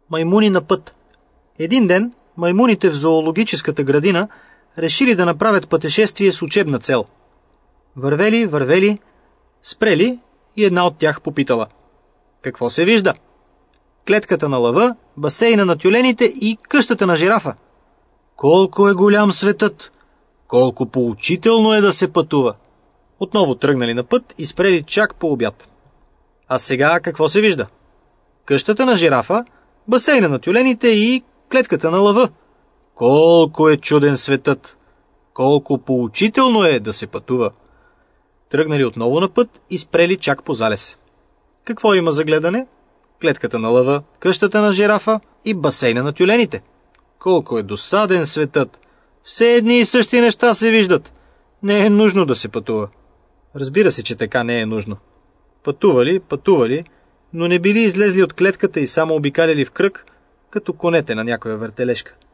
Маймуни на път. Един ден маймуните в зоологическата градина решили да направят пътешествие с учебна цел. Вървели, спрели и една от тях попитала: какво се вижда? Клетката на лъва, басейна на тюлените и къщата на жирафа. Колко е голям светът! Колко поучително е да се пътува! Отново тръгнали на път и спрели чак по обяд. А сега какво се вижда? Къщата на жирафа, басейна на тюлените и клетката на лъва. Колко е чуден светът! Колко поучително е да се пътува! Тръгнали отново на път и спрели чак по залез. Какво има за гледане? Клетката на лъва, къщата на жирафа и басейна на тюлените. Колко е досаден светът! Все едни и същи неща се виждат. Не е нужно да се пътува. Разбира се, че така не е нужно. Пътували, но не били излезли от клетката и само обикаляли в кръг, като конете на някоя въртележка.